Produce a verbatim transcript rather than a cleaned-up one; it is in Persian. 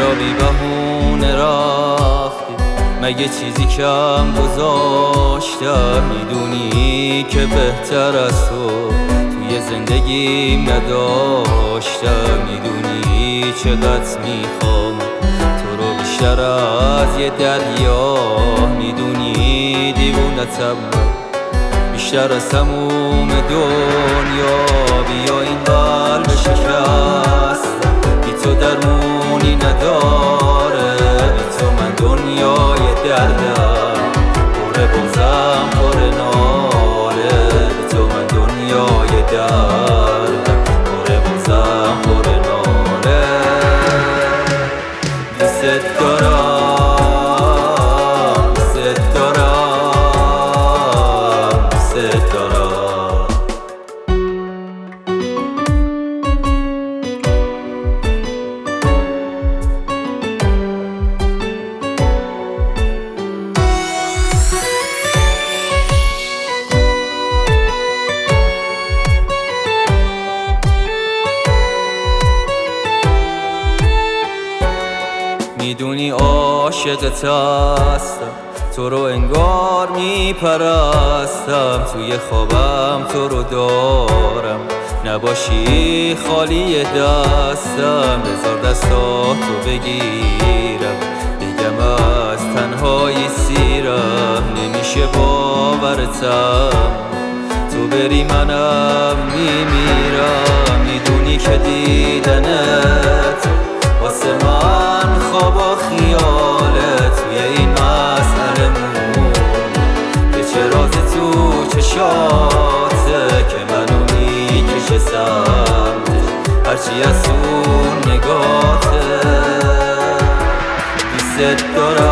چرا بی بهونه رفتی؟ مگه چیزی کم گذاشتم؟ میدونی که بهتر از تو توی زندگیم نداشتم. میدونی چقدر میخوام تو رو بیشتر از یه دریا. میدونی دیوونتم بیشتر از تموم دنیا. بیا این قلب شکستم بی تو درمونی نداره. بی تو من دنیای دردم پر بغضم پر ناله. بی تو من دنیای دردم پر بغضم پر ناله. دوست دارم دوست دارم دوست دارم. میدونی عاشقت هستم تو رو انگار میپرستم. توی خوابم تو رو دارم نباشی خالی دستم. بذار دستاتو بگیرم بگم از تنهایی سیرم. نمیشه باورتم تو بری منم میمیرم. میدونی که دیدنت واسه من خواب و خیاله. توی این مسئله مون که چه راز تو چشاته که منو میکشه سمتش هرچی از اون نگاته. دوست دارم